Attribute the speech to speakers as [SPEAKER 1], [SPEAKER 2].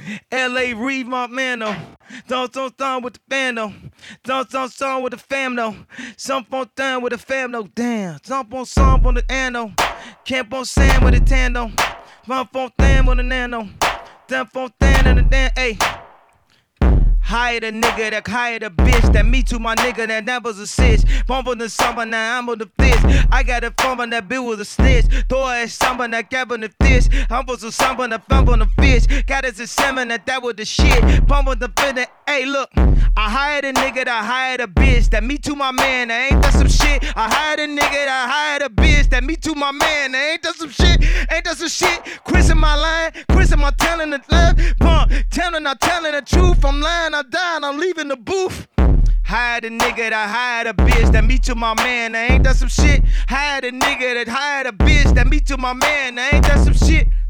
[SPEAKER 1] LA Reeve, my man, though. Don't with the band, though. Don't with the fam, though. Some on down with the fam, though. Damn. Some on the ando. Camp on sand with the tando. Run for them on the nano. Dump on them and the damn, ayy. Hired a nigga that hired a bitch. That me to my nigga that never's a sitch. Bump on the summer, now I'm on the fish. I got a phone on that bill with a snitch. Throw a summer that gap on the fish. I'm supposed to summer that bump on the fish. Got us a salmon that was the shit. Bump on the finna, hey look. I hired a nigga that hired a bitch. That me to my man, that ain't that some shit. I hired a nigga that hired a bitch. That me to my man, that ain't that some shit. Ain't that some shit. Chris in my line, Chris in my telling the left. Not telling the truth. I'm lying, I died, I'm leaving the booth. Hired a nigga that hired a bitch. That me to my man, that ain't that some shit. Hired a nigga that hired a bitch. That me to my man, that ain't that some shit.